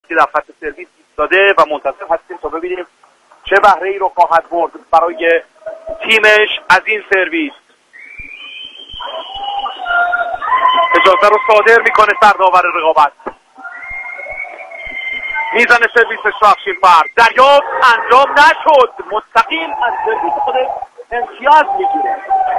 که در خط سرویس ایستاده و منتظر هستیم تا ببینیم چه بهره ای رو خواهد برد برای تیمش از این سرویس. اجازه رو صادر میکنه سرداور رقابت. میزنه سرویسش رو افشین‌فر. دریافت انجام نشد. مستقیم از سرویس خودش امتیاز میگیره.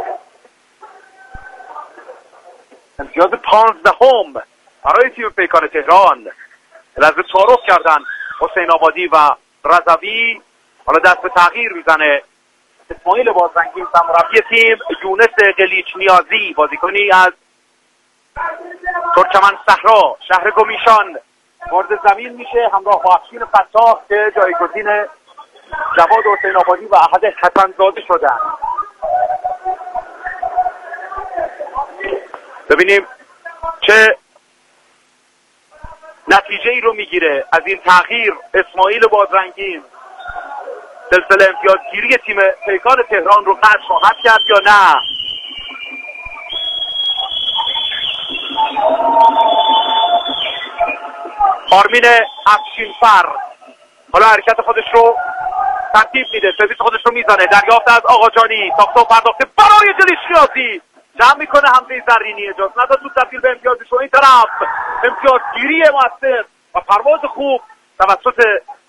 امتیاز 15 برای تیم پیکان تهران. لحظه تعارف کردن حسین آبادی و رضوی. حالا دست به تغییر میزنه اسماعیل بازرنگی سرمربی تیم. یونس قلیچ نیازی بازیکنی از ترکمن صحرا شهر گمیشان وارد زمین میشه همراه با افشین فتاح که جایگزین جواد حسین آبادی و احد حسن‌زاده شدن. ببینیم چه نتیجه ای رو میگیره از این تغییر اسماعیل بازرنگین. سلسله امتیازگیری تیم پیکان تهران رو قطع خواهد کرد یا نه؟ آرمین افشین‌فر حالا حرکت خودش رو ترتیب میده. سرویس خودش رو میزنه. دریافت از آقاجانی. ساخته و پرداخته برای قلیچ نیازی. جمع میکنه حمزه زرینی. اجازه نداد تو تبدیل به امتیازش. این طرف امتیازگیری موثر و پرواز خوب توسط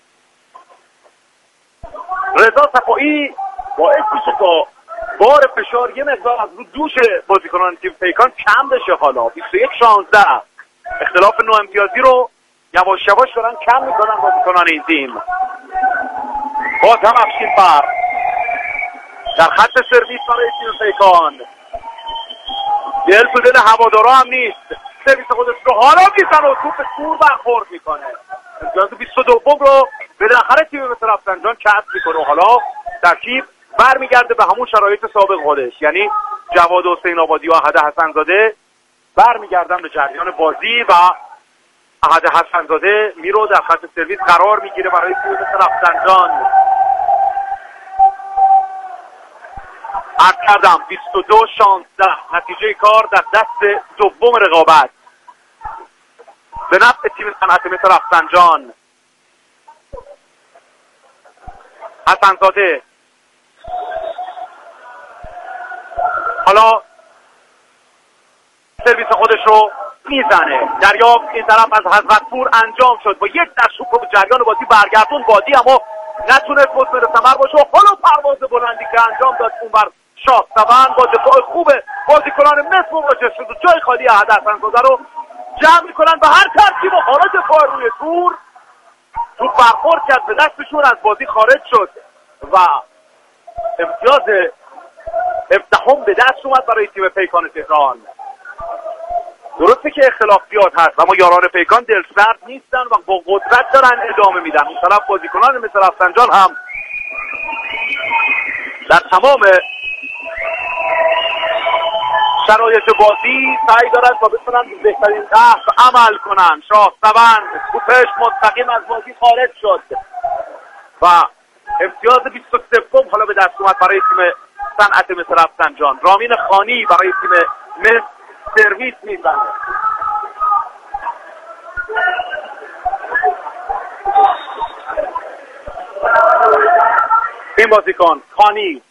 رضا صفایی باعث میشه تا بار فشار یه مقدار از رو دوش بازیکنان تیم پیکان کم بشه. حالا 21-16 اختلاف 9 امتیازی رو یواش یواش دارن کم میکنن بازیکنان این تیم. باز هم افشین‌فر در خط سرویس برای تیم پیکان. دل تو دل هوادارا هم نیست. سرویس خودش رو حالا میزنه و توپ سور برخورد میکنه. امتیاز 22 رو بالاخره تیم مثل رفسنجان کسب میکنه و حالا ترکیب برمیگرده به همون شرایط سابق خودش، یعنی جواد حسین آبادی و احد حسن‌زاده برمیگردن به جریان بازی و احد حسن‌زاده میرو در خط سرویس قرار میگیره برای تیم مثل رفسنجان. عرض کردم 22-16 نتیجه کار در دست دوم رقابت به نفع تیم صنعت مثل رفسنجان. حسن‌زاده حالا سرویس خودش رو میزنه. دریافت این طرف از حضرتپور انجام شد با یک دست توپ رو به جریان بازی برگردون بازی، اما نتونست مثمر ثمر باشه. حالا پرواز بلندی که انجام داد اون بر شاه‌سوند با دفاع خوب بازیکنان مثل مواجه شد و جای خالی احد حسن‌زاده رو جمع میکنن به هر ترتیب و حالا دفاع روی تور توپ برخورد کرد به دستشون از بازی خارج شد و امتیاز 17 به دست اومد برای تیم پیکان تهران. درسته که اختلافیات هست اما یاران پیکان دلسرد نیستن و با قدرت دارن ادامه میدن. اون طرف بازیکنان مثل رفسنجان هم در تمام شرایط بازی سعی دارن تا بتونن بهترین قصد عمل کنن. شاه‌سوند توپش مستقیم از بازی خارج شد و امتیاز 23 حالا به دست اومد برای تیم صنعت مثل رفسنجان. رامین خانی برای تیم مثل سرویس میزنه. این بازیکن خانی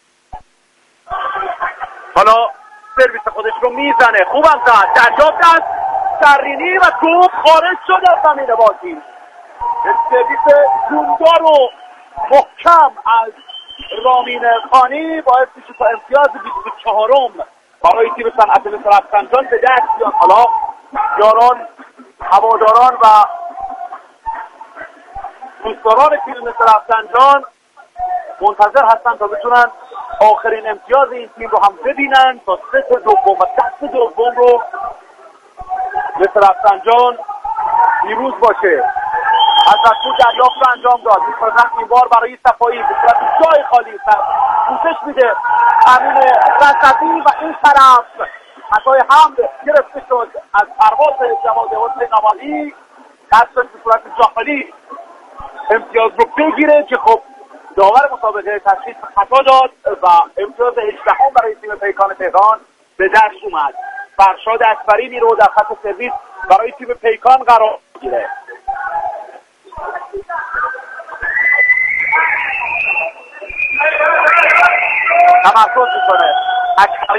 حالا سرویس خودش رو میزنه. خوبم زد. دریافت از زرینی و توپ خارج شد از زمین بازی. سرویس جوندار و محکم از رامین خانی باعث میشه تا امتیاز 24 برای تیم صنعت مثل رفسنجان به دست بیاد. حالا یاران هواداران و دوستداران تیم مثل رفسنجان منتظر هستن تا بتونن آخرین امتیاز این تیم رو هم ببینن تا ست دوم و دست دوم رو مثل رفسنجان پیروز باشه. حضرتپور دریافت رو انجام داد. می‌خواستن این بار برای صفایی به صورت جای خالی پوشش میده امین رضوی و این طرف خطای حمل گرفته شد از پرواز جواد حسین آبادی. دستش به صورت جای خالی امتیاز رو بگیره که خب داور مسابقه تشخیص خطا داد و امتیاز 18 برای تیم پیکان تهران به دست اومد. فرشاد اکبری رو در خط سرویس برای تیم پیکان قرار میگیره.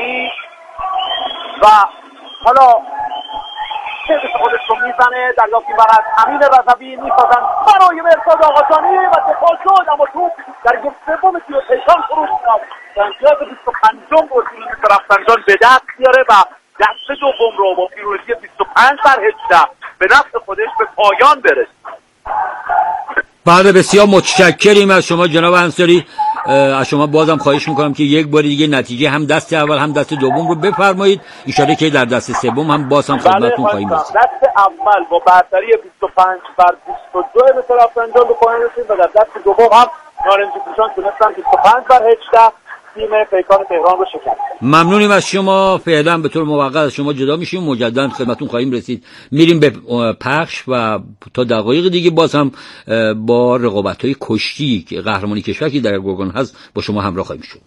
رضوی و حالا سرویس خودش رو میزنه. دریافتی بر از امین رضوی میسازن برای مرتضی آقاجانی و دفاع شد، اما توپ در یک سوم تیم پیکان خروج کرد. امتیاز 25م رو تیم رفسنجان به دست بیاره و دست دوم رو با پیروزی 25-18 به نفع خودش به پایان برسه. بله بسیار متشکریم از شما جناب انصاری. از شما بازم خواهش میکنم که یک بار دیگه نتیجه هم دست اول هم دست دوم رو بفرمایید، ان که در دست سوم هم باز هم خدمتتون خواهیم رسید. دست اول با برتری 25-22 به طرف انجام به پایان رسید و در دست دوم هم نارنجی پوشان تونستن 25-18 تیم پیکان تهران رو شکست. ممنونیم از شما. فعلا به طور موقت از شما جدا میشیم، مجددا خدمتتون خواهیم رسید. میریم به پخش و تا دقایق دیگه باز هم با رقابت‌های کشتی که قهرمانی کشور که در گرگان هست با شما همراه خواهیم شد.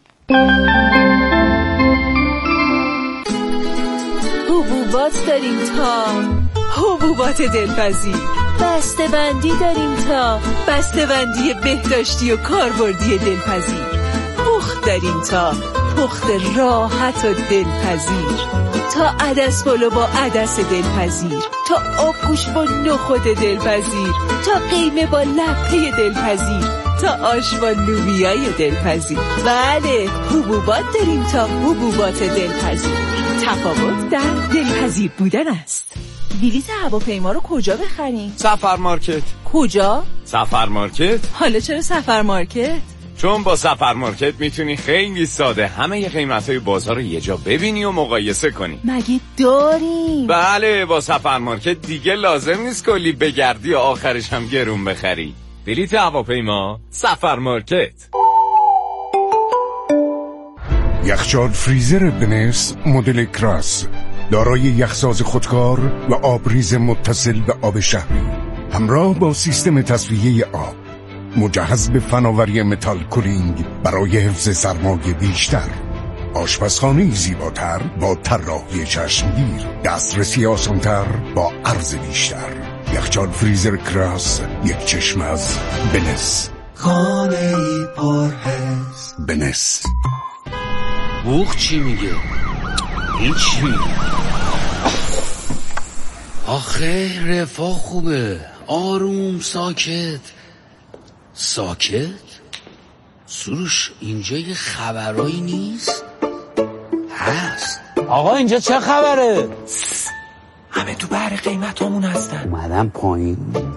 حبوبات داریم تا حبوبات دلپذیر، بسته‌بندی داریم تا بسته‌بندی بهداشتی و کاربردی دلپذیر، پخت داریم تا پخت راحت و دلپذیر، تا عدس پلو با عدس دلپذیر، تا آبگوش با نخود دلپذیر، تا قیمه با لپه دلپذیر، تا آش با لوبیای دلپذیر. بله، حبوبات داریم تا حبوبات دلپذیر. تفاوت در دلپذیر بودن است. بلیط هواپیما رو کجا بخریم؟ سفر مارکت. کجا؟ سفر مارکت. حالا چرا سفر مارکت؟ چون با سفر مارکت میتونی خیلی ساده همه قیمت‌های بازار رو یه جا ببینی و مقایسه کنی. مگه داریم؟ بله، با سفر مارکت دیگه لازم نیست کلی بگردی و آخرش هم گرون بخری. بلیط هواپیما، سفر مارکت. یخچال فریزر بنس مدل کراس دارای یخساز خودکار و آبریز متصل به آب شهری همراه با سیستم تصفیه آب، مجهز به فناوری متال کولینگ برای حفظ سرمایه بیشتر، آشپزخانه‌ای زیباتر با طراحی چشمگیر، دسترسی آسان‌تر با عرض بیشتر. یخچال فریزر کراس، یک چشم از بنس. خانه‌ای پرحس بنس. بوخ چی میگه؟ این چی میگه؟ آخه رفاه خوبه، آروم، ساکت. ساکت؟ سروش اینجا یه خبرایی نیست؟ هست. آقا اینجا چه خبره؟ همه تو بحر قیمتامون هستن. اومدم پایین.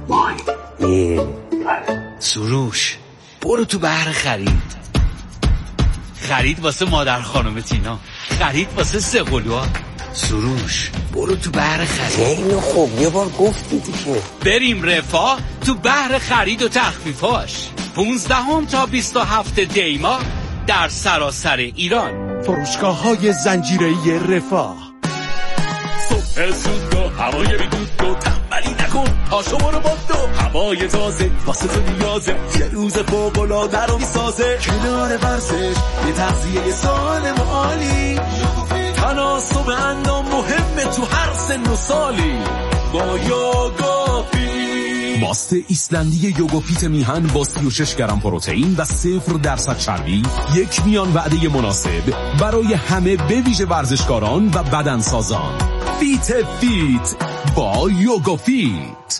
سروش برو تو بحر خرید واسه مادر خانم تینا، خرید واسه سقلوها. سروش برو تو بحر خرید. خیلی خوب، یه بار گفتی دیگه. بریم رفاه تو بحر خرید و تخفیفاش. 15 تا 27 دیما در سراسر ایران. فروشگاه‌های زنجیره‌ای رفاه. صبح زود و هوای بیدود و تنبلی نکن، پاشو برو با دو هوای تازه واسه تو نیازه، یه روز فوق‌العاده رو میسازه. کنار ورزش یه تغذیه سالم و عالی، تناسب اندام مهمه تو هر سن و سالی. با یوگافیت، ماست ایسلندی یوگافیت میهن با 36 گرم پروتئین و 0% چربی، یک میان وعده مناسب برای همه به ویژه ورزشکاران و بدنسازان. فیت با یوگافیت.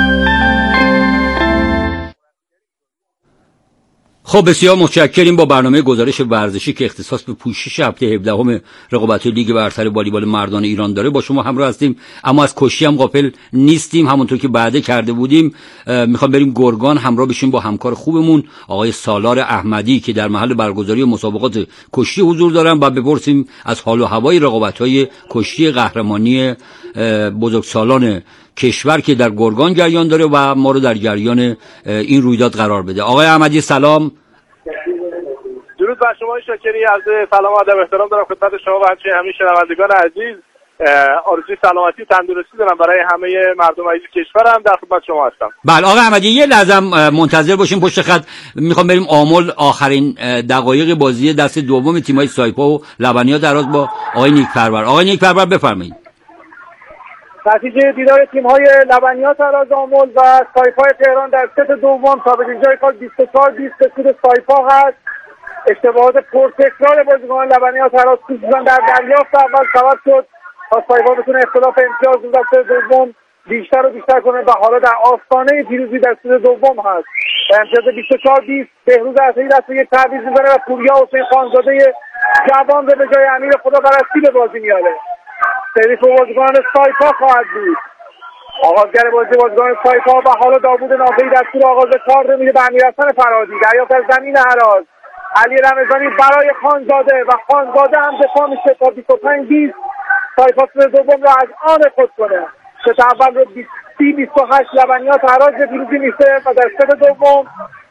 خب بسیار متشکریم. با برنامه گزارش ورزشی که اختصاص به پوشش هفته 17 رقابت‌های لیگ برتر والیبال مردان ایران داره با شما همراه هستیم، اما از کشتی هم غافل نیستیم. همونطور که وعده کرده بودیم میخوام بریم گرگان همراه بشیم با همکار خوبمون آقای سالار احمدی که در محل برگزاری مسابقات کشتی حضور دارن و بپرسیم از حال و هوای رقابت‌های کشتی قهرمانی بزرگسالان کشور که در گرگان جریان داره و ما رو در جریان این رویداد قرار بده. آقای احمدی سلام. درود بر شما، شاکری، عرض سلام و ادب احترام دارم خدمت شما و همچنین شنوندگان عزیز. آرزوی سلامتی و تندرستی دارم برای همه مردم عزیز کشورم. در خدمت شما هستم. بله آقای احمدی یه لحظه منتظر باشیم پشت خط. میخوام بریم آمل آخرین دقایق بازی دست دوم تیم‌های سایپا و لبنیات دراز با آقای نیک پرور. آقای نیک پرور بفرمایید. نتیجه دیدار تیم‌های لبنیات تراز آمل و سایپا تهران در ست دوم تا به جای کار 24-20 به سود سایپا هست اشتباهات پرتکرار بازیکنان لبنی ها تراز خصوصا در دریافت اول سبب شد تا سایپا بتونه اختلاف امتیاز رو در سه دوم بیشتر و بیشتر کنه و حالا در آستانه پیروزی در سه دوم هست. امتیاز 24-20 بهروز عطایی دست به یک تعویض می‌زنه و پوریا حسین خانزاده جوان رو به جای امیر خداپرستی به بازی میاره. سریف بازیکنان سایپا خواهد بود. آغازگر بازیکنان سایپا و حالا داوود نافعی دستور آغاز کار رو میده به امیرحسن فرهادی. دریافت از زمین هراز علی رمضانی برای خانزاده و خانزاده هم دفاع میشه تا 25-20 سایپا سه دوم رو از آن خود کنه. ست اول رو 30-28 لبنیات حراج به پیروزی میشه و در ست دوم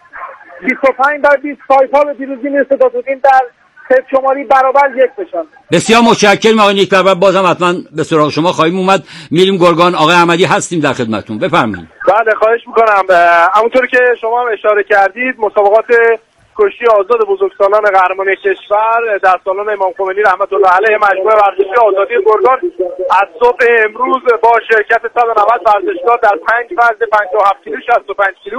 25-20 سایپا به پیروزی میرسه تا تونیم در ست شمالی برابر یک بشن. بسیار متشکرم آقای نیکبر، بازم حتما به سراغ شما خواهیم اومد. میریم گرگان. آقای احمدی هستیم در خدمتتون، بفرمایید. بله خواهش میکنم. همونطور که شما هم اشاره کردید مسابقات کشتی آزاد بزرگسالان قهرمانی کشور در سالن امام خمینی رحمت الله علیه مجموعه ورزشی آزادی گرگان از صبح امروز با شرکت 190 ورزشکار در 5 وزن 57 کیلو، 65 کیلو،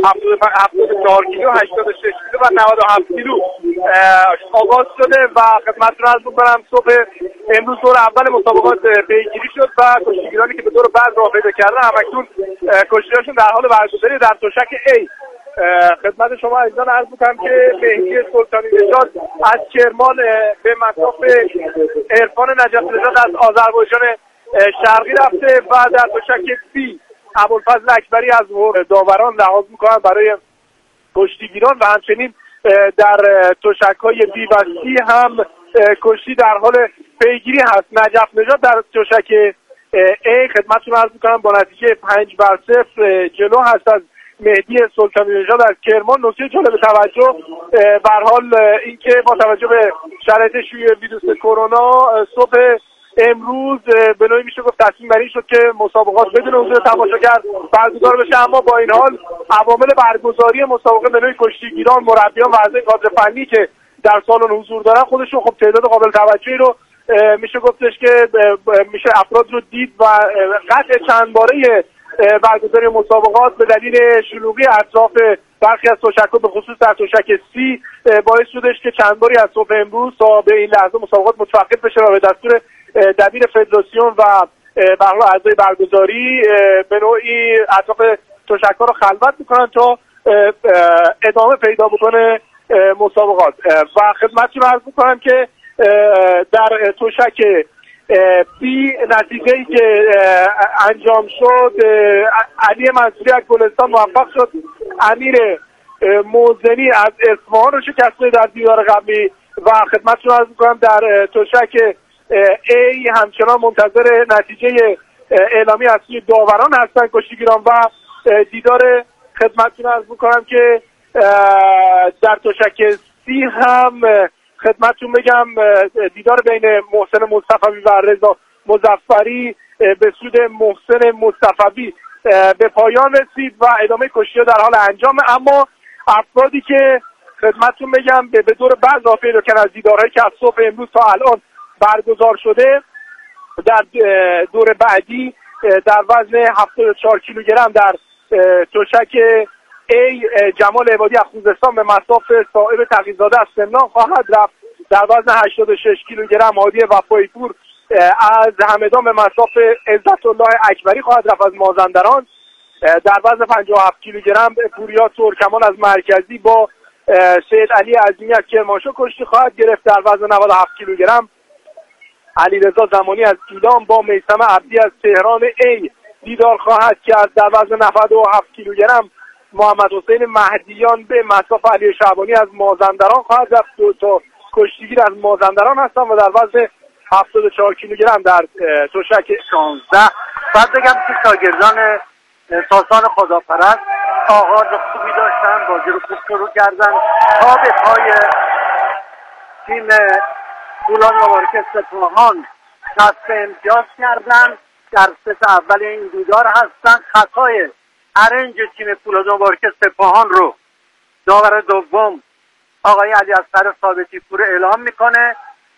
74 کیلو، 86 کیلو و 97 کیلو آغاز شده و خدمتتون عرض می‌کنم صبح امروز دور اول مسابقات پیگیری شد و کشتیگیرانی که به دور بعد راه پیدا کردن همکنون کشتی‌هاشون در حال برگزاری در تشک A. خدمت شما عزیزان عرض می‌کنم که مهدی سلطانی نژاد از کرمان به مصاف عرفان نجف نژاد از آذربایجان شرقی رفته و در تشک B ابوالفضل اکبری از داوران لحاظ می‌کنن برای کشتیگیران و همچنین در تشک‌های B و C هم کشتی در حال پیگیری هست. نجف نژاد در تشک A خدمتتون عرض می‌کنم با نتیجه 5-0 جلو هست از مهدی سلطانی نژاد از کرمان. نکته جالب توجه به هر حال اینکه با توجه به شرایط شیوع ویروس کرونا صبح امروز به نوعی میشه گفت تصمیم بر این شد که مسابقات بدون حضور تماشاگر برگزار بشه، اما با این حال عوامل برگزاری مسابقه به نوعی کشتیگیران، مربیان و اعضای کادر فنی که در سالن حضور دارن خودشون خب تعداد قابل توجهی رو میشه گفتش که میشه افراد رو دید و قطع چند باره برگزاری مسابقات به دلیل شلوغی اطراف برخی از تشک‌ها به خصوص در تشک C باعث شدش که چند باری از صبح امروز تا به این لحظه مسابقات متوقف بشه و به دستور دبیر فدراسیون و به هر حال اعضای برگزاری به نوعی اطراف تشک‌ها رو خلوت میکنن تا ادامه پیدا بکنه مسابقات. و خدمتتون عرض میکنم که در تشک B نتیجه‌ای که انجام شد علی منصوری از گلستان موفق شد امیر موزنی از اصفهان رو شکست در دیدار قبلی و خدمتتون عرض می‌کنم در تشک A همچنان منتظر نتیجه اعلامی از سوی داوران هستن کشتیگیران و دیدار. خدمتتون عرض می‌کنم که در تشک C هم خدمتتون بگم دیدار بین محسن مصطفی و رضا مظفری به سود محسن مصطفی به پایان رسید و ادامه کشتی‌ها در حال انجام، اما افرادی که خدمتتون بگم به دور بعد راه پیدا کردن از دیدارهایی که از صبح امروز تا الان برگزار شده در دور بعدی در وزن 74 کیلوگرم در تشک A جمال عبادی از خوزستان به مصاف صاحب تقی‌زاده از سمنان خواهد رفت. در وزن 86 کیلوگرم هادی وفایی پور از همدان به مصاف عزت الله اکبری خواهد رفت از مازندران. در وزن 57 کیلوگرم پوریا ترکمان از مرکزی با سید علی عظیمی از کرمانشاه کشتی خواهد گرفت. در وزن 97 کیلوگرم علیرضا زمانی از ایران با میثم عبدی از تهران A دیدار خواهد کرد. در وزن 97 کیلوگرم محمد حسین مهدیان به مصاف علی شعبانی از مازندران خواهد رفت. دو تا کشتیگیر از مازندران هستن و در وزن 74 کیلوگرم در تشک 16. بعد بگم که شاگردان ساسان خداپرست آغاز خوبی داشتن، بازی رو خوب شروع کردن تا به پای تیم فولاد مبارک سپاهان کسب امتیاز کردن. در ست اول این دیدار هستن. خطای ارنج تیم فولاد مبارک سپاهان رو داور دوم آقای علی اصغر ثابتی پور اعلام میکنه.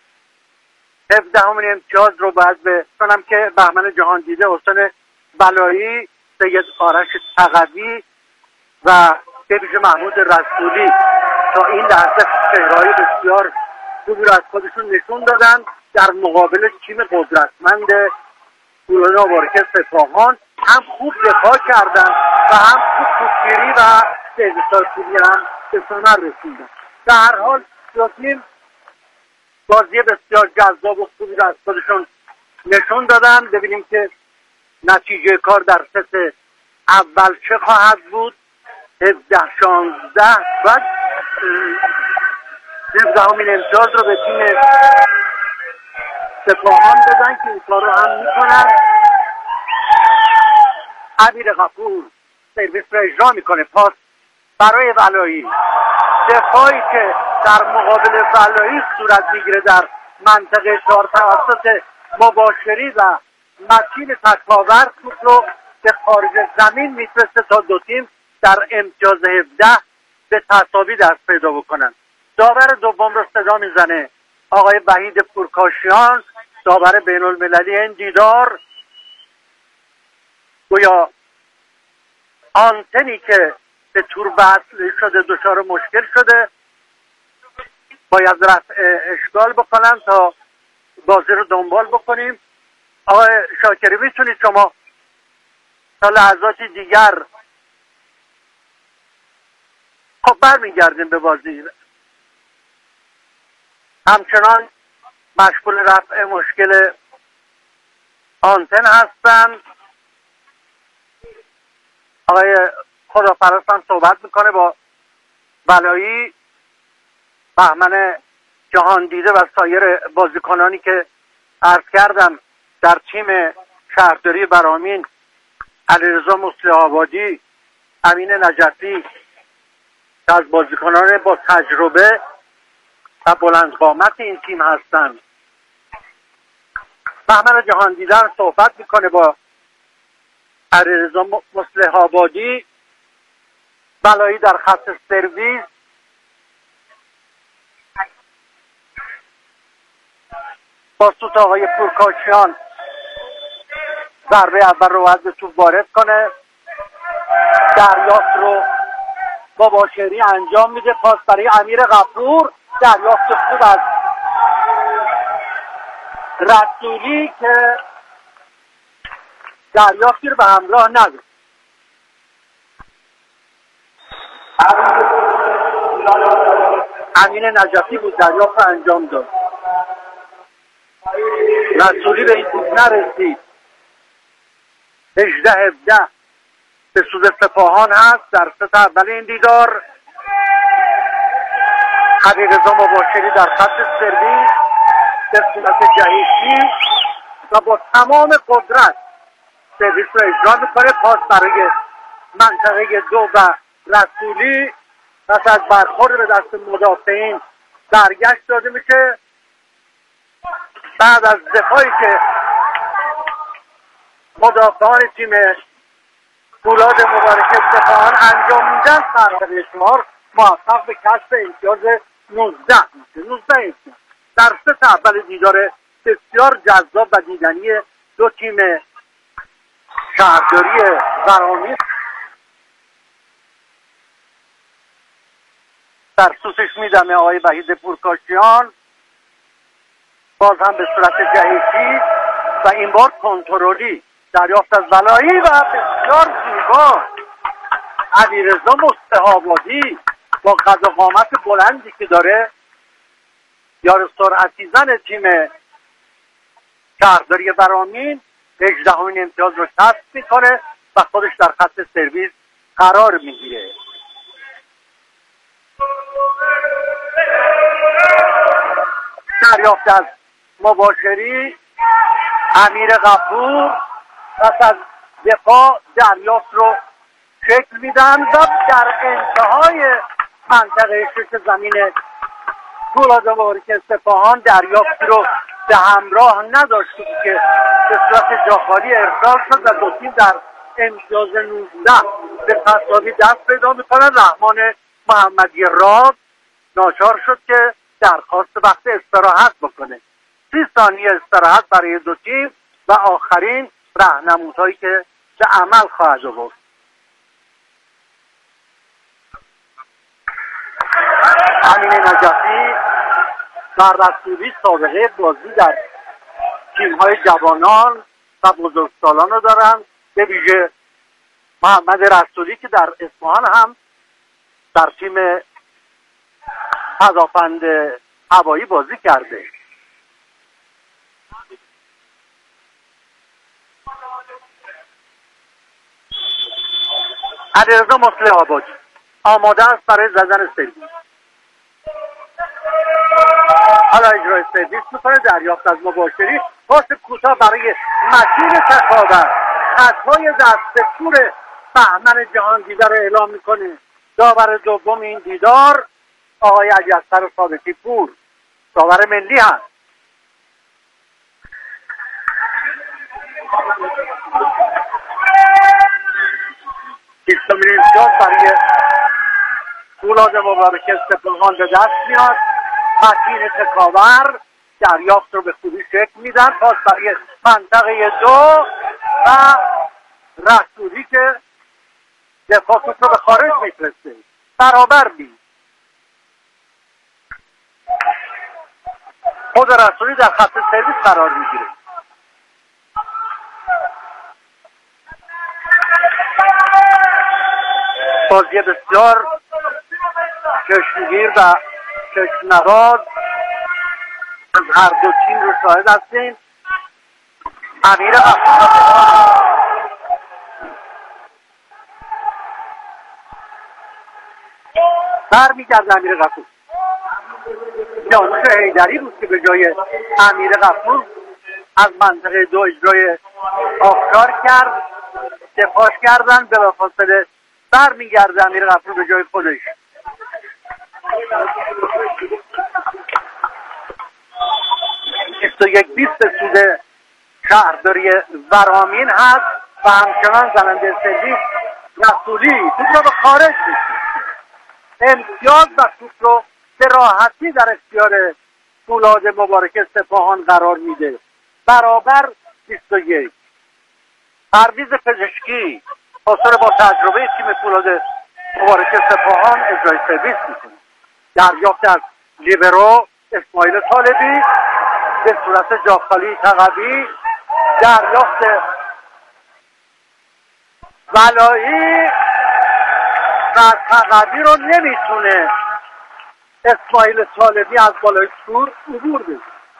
17 امتیاز رو باید به کنم که بهمن جهان دیده، حسین بلایی، سید آرش تقوی و سید محمود رسولی تا این لحظه چهره‌های بسیار خوبی رو از خودشون نشون دادن در مقابل تیم قدرتمند فولاد مبارکه سپاهان. هم خوب دفاع کردن و هم خوب توپگیری و سرویس‌های خوبی هم به ثمر رسوندن. در هر حال دو تیم بازی بسیار جذاب و خوبی رو از خودشون نشون دادن. ببینیم که نتیجه کار در ست اول چه خواهد بود. 17-16 و 17مین امتیاز رو به تیم سپاهان بدن که این کار رو هم میکنن. امیر غفور سرویس رو اجرا میکنه، پاس برای ولایی. دفاعی که در مقابل ولایی صورت میگیره در منطقه 4 توسط مباشری و متین تکاور توپ رو به خارج زمین میفرسته تا دو تیم در امتیاز 17 به تساوی دست پیدا بکنن. داور دوم رو صدا میزنه آقای وحید پورکاشیان، داور بین المللی این دیدار. گویا آنتنی که به تور وصل شده دچار مشکل شده، باید رفع اشکال بکنن تا بازی رو دنبال بکنیم. آقای شاکری میتونید شما تا لحظاتی دیگر خب برمیگردیم به بازی. همچنان مشغول رفع مشکل آنتن هستن. آقای خداپرست هم صحبت میکنه با ولایی، بهمن جهان دیده و سایر بازیکنانی که عرض کردم در تیم شهرداری برامین، علیرضا مصلح‌آبادی، امین نجفی که از بازیکنان با تجربه و بلند قامت این تیم هستند. بهمن جهان دیده صحبت میکنه با علیرضا مصلح‌آبادی. بلایی در خط سرویس، با سوت آقای پورکاشیان ضربه اول رو باید به توپ وارد کنه. دریافت رو با باشری انجام میده. پاس برای امیر غفور، دریافت خوب از رسولی که دریافتی رو به همراه نداره. امین نجفی بود دریافت انجام داد. رسولی به این توپ نرسید. 18-17 به سود سپاهان هست در ست اول این دیدار. علیرضا مباشری در خط سرویس به صورت جهیشی و با تمام قدرت سرویس رو اجرا میکنه. پاس برای منطقه 2 و رسولی پس از برخورد به دست مدافعین برگشت داده میشه. بعد از دفاعی که مدافعان تیم فولاد مبارکه سپاهان انجام میدن، سرور شمار موفق به کسب امتیاز 19 میشه. 19 امتیاز در ست اول دیدار بسیار جذاب و دیدنی دو تیم شهرداری برامین. در سوسش میدمه آقای وحید پورکاشیان، باز هم به صورت جهیزی و این بار کنترلی دریافت از ولایی و بسیار زیبا علیرضا مصلح‌آبادی با قد و قامت بلندی که داره، یار سرعتی زن تیم شهرداری برامین، 18مین امتیاز رو کسب میکنه و خودش در خط سرویس قرار میگیره. دریافت از مباشری، امیر غفور پس از دفاع دریافت رو شکل میدن و در انتهای منطقه 6 زمین فولاد مبارکه سپاهان دریافتی رو به همراه نداشت که به صورت جاخالی ارسال شد و دو تیم در امتیاز 19 به تساوی دست پیدا میکنن. رحمان محمدی راد ناچار شد که درخواست وقت استراحت بکنه. 30 ثانیه استراحت برای دو تیم و آخرین راهنمودهایی که به عمل خواهد آورد. و رسولی سابقه بازی در تیم‌های جوانان و بزرگسالان رو دارن، به ویژه محمد رسولی که در اصفهان هم در تیم پدافند هوایی بازی کرده. علیرضا مصلح آبادی آماده است برای زدن سرویس. حالا اجرای سرویس میکنه، دریافت از مباشری، پاس کوتاه برای متین تکاور، خطای دست پور بهمن جهان دیده رو اعلام میکنه. داور دوم این دیدار آقای علیاصغر ثابتی پور، داور ملی هست. بیستمین امتیاز برای فولاد مبارک سپاهان به دست میاد. متین تکاور دریافت رو به خوبی شکل میدن، پاس برای منطقه 2 و رسولی که دفاع توپ رو به خارج میفرسته. برابر بی خود رسولی در خط سرویس قرار میگیره. بازی بسیار چشمگیر و چشم‌نواز از هر دو تیم رو شاهد هستیم. امیر برمیگرده. امیر غفور جانوش حیدری بود که به جای امیر غفور از منطقه 2 اجرای آفکار کرد، دفاعش کردن، بلافاصله برمیگرده امیر غفور به جای خودش. یک 20 سود شهرداری ورامین هست و همچنان زننده سرویس رسولی توپ رو به خارج می‌کشه. امتیاز و توپ رو به راحتی در اختیار فولاد مبارک سپاهان قرار میده. برابر 21. پرویز پزشکی حاصل با تجربه تیم فولاد مبارک سپاهان اجرای سرویس میکنه. دریافت از لیبرو اسماعیل طالبی به صورت جاخالی تقوی، دریافت ولایی و تقوی رو نمیتونه اسماعیل طالبی از بالای سور عبور بده.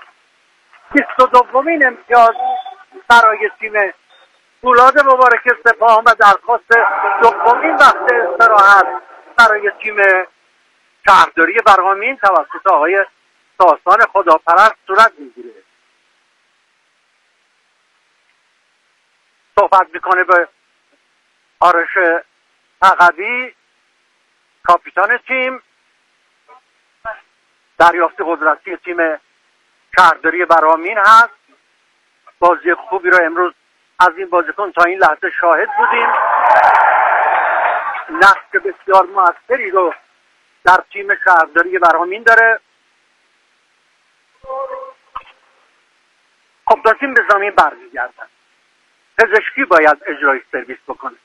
22مین امتیاز برای تیم فولاد مبارک سپاهان و درخواست دومین وقت استراحت برای تیم شهرداری برهامین توسط آقای ساسان خداپرست صورت میگیره. صحبت میکنه به آرش تقوی کاپیتان تیم. دریافت قدرتی تیم شهرداری برهامین هست. بازی خوبی رو امروز از این بازیکن تا این لحظه شاهد بودیم. نقش بسیار موثری رو در تیم شهرداری برهامین داره. خب دو تیم به زمین برمیگردن. پزشکی باید اجرای سرویس بکنه.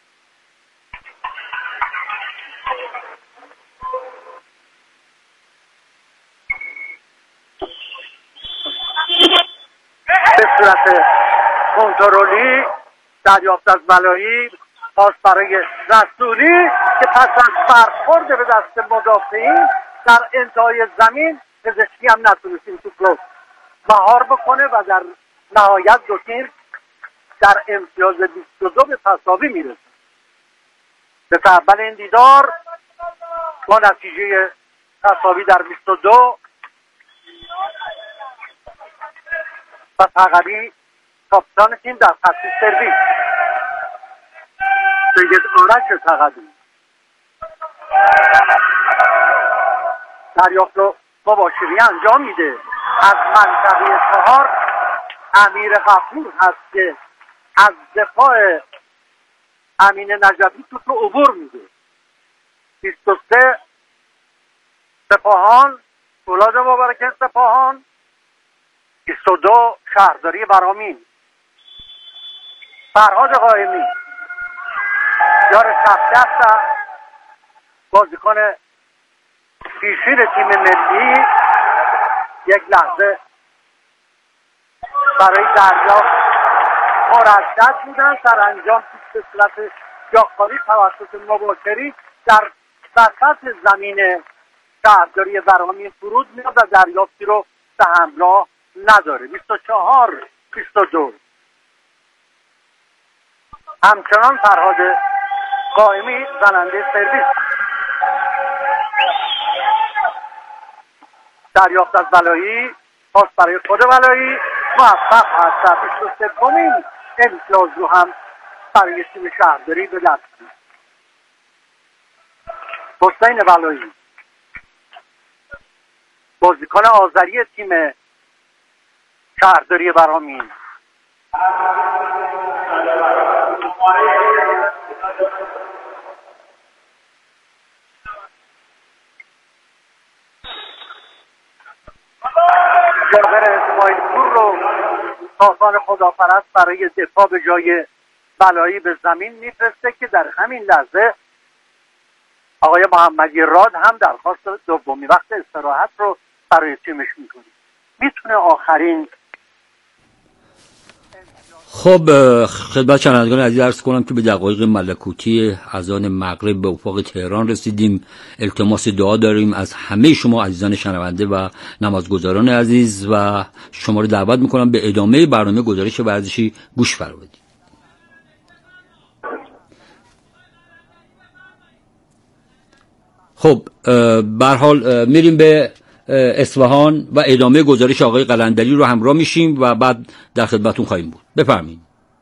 به صورت کنترلی دریافت از بلایی، پاس برای رسولی که پس از برخورد به دست مدافعین در انتهای زمین پزشکی هم نتونستیم توپ رو مهار بکنه و در نهایت دو تیم در امتیاز 22 به تساوی میرسه. به اول این دیدار با نتیجه تساوی در 22 و تقوی کاپیتان تیم در خط سرویس سید آرش تقوی دریافت رو مباشری انجام میده. از منطقه 4 امیر غفور هست که از دفاع امین نجفی توپ رو عبور میده. 23 سپاهان فولاد مبارک سپاهان، 22 شهرداری برهامین. فرهاد قائمی یار چپ دست بازیکن پیشین تیم ملی یک لحظه برای دریافت مردد بودن، سرانجام به صورت جاکاری توسط مباشری در وسط زمین شهرداری برامین فرود میاد و دریافتی رو به همراه نداره. 24-22. همچنان فرهاد قائمی زننده سرویس دریافت از بلایی، پاس برای خود بلایی موفق هست. 23مین امتیاز رو هم برای تیم شهرداری به دست میاره. حسین بلایی بازیکن آذری تیم شهرداری برامین جابر اسماعیل پور رو سازمان خداپرست برای دفاع به جای بلایی به زمین میفرسته که در همین لحظه آقای محمدی راد هم درخواست دومی وقت استراحت رو برای تیمش میکنه. میتونه آخرین خب خدمت شنوندگان عزیز عرض کنم که به دقایق ملکوتی اذان مغرب به افق تهران رسیدیم. التماس دعا داریم از همه شما عزیزان شنونده و نمازگزاران عزیز و شما رو دعوت میکنم به ادامه برنامه گزارش ورزشی گوش فرمایید. خب به هر حال میریم به اصفهان و ادامه گزارش آقای قلندری رو همراه میشیم و بعد در خدمتتون خواهیم بود. بفرمایید.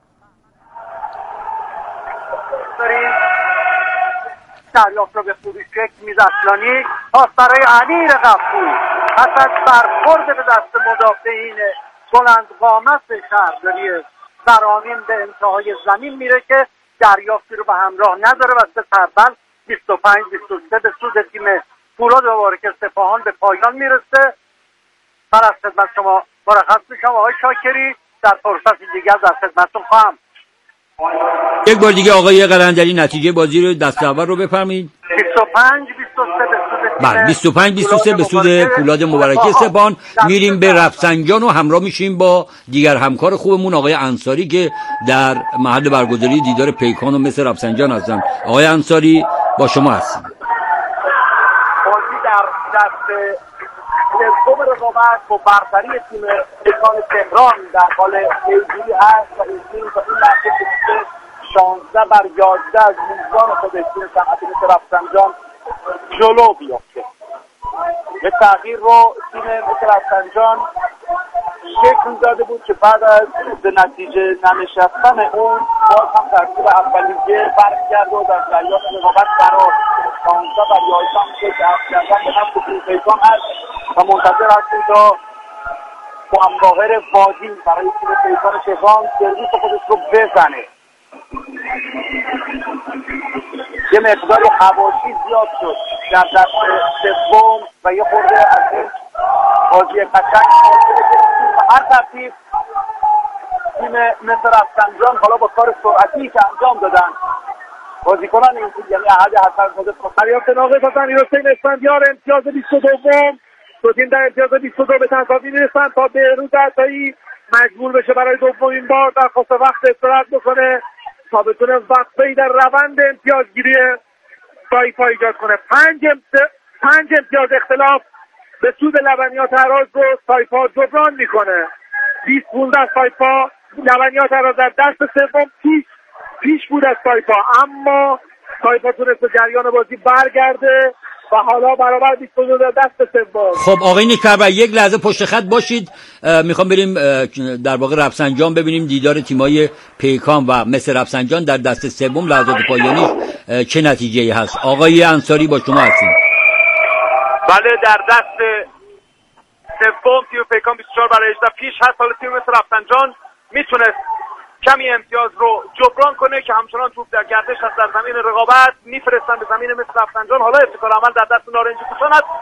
دریافت رو به خوبی شکل میزفلانی، پاس برای امیر غفور، پس از برخورد به دست مدافعین بلند قامت شهرداری برامین به انتهای زمین میره که دریافتی رو به همراه نداره و سه تربل 25-23 به سود تیم فولاد مبارک سپاهان به پایان میرسه. من از خدمت شما مرخص میشم. آقای شاکری در فرصت دیگر در خدمتتون خواهم. یک بار دیگه آقای قلندری نتیجه بازی رو دست اول رو بفرمایید. 25-23 به سود فولاد مبارک سپاهان. میریم به رفسنجان و همراه میشیم با دیگر همکار خوبمون آقای انصاری که در محل برگزاری دیدار پیکان و مثل رفسنجان هستن. آقای انصاری با شما هستیم. بازی در دست سوم رقابت با برتری تیم پیکان تهران در حال پیگیری هست و این تیم تا این لحظه 16-11 از میزبان خودش تیم صنعتی مثل رفسنجان جلو بیافته. به تغییر رو تیم مثل رفسنجان شکل داده بود که بعد از به نتیجه ننشستن اون باز هم ترتیب اولیه برمیگرده و در جریان رقابت قرار 16-11 میشه که حفظ کردن به نفس تیم پیکان هست و منتظر هستیم تا محمد وادی برای تیم پیکان تهران سرویس خودش رو بزنه. یه مقداری حواشی زیاد شد در دست سوم و یه خورده از این بازی قشنگ هر ترتیب تیم مثل رفسنجان حالا با کار سرعتی که انجام دادن بازیکنان این تیم یعنی احد حسن خودت دریافت ناقص حسن حسین اسفندیار امتیاز 22 دو تیم در امتیاز 22 به تساوی میرسن تا بهروز عطایی مجبور بشه برای دومین بار درخواست وقت استراحت بکنه تا بتونه وقفه‌ای در روند امتیازگیری سایپا ایجاد کنه. 5 امتیاز اختلاف به سود لبنیات هراز رو سایپا جبران میکنه. 20-15 سایپا لبنیات هراز در دست سوم پیش بود از سایپا، اما سایپا تونست به جریان بازی برگرده و حالا برابر 22 در دست سوم. خب آقای نیک‌پرور یک لحظه پشت خط باشید. میخوام بریم در واقع رفسنجان ببینیم دیدار تیمای پیکان و مثل رفسنجان در دست سوم لحظات پایانی چه نتیجه‌ای هست. آقای انصاری با شما هستیم. بله در دست سوم تیم پیکان 24-18 پیش هست. حالا تیم مثل رفسنجان میتونست کمی امتیاز رو جبران کنه که همچنان توپ در گردش هست در زمین رقابت میفرستن به زمین مثل رفسنجان. حالا ابتکار عمل در دست نارنجی کوچان است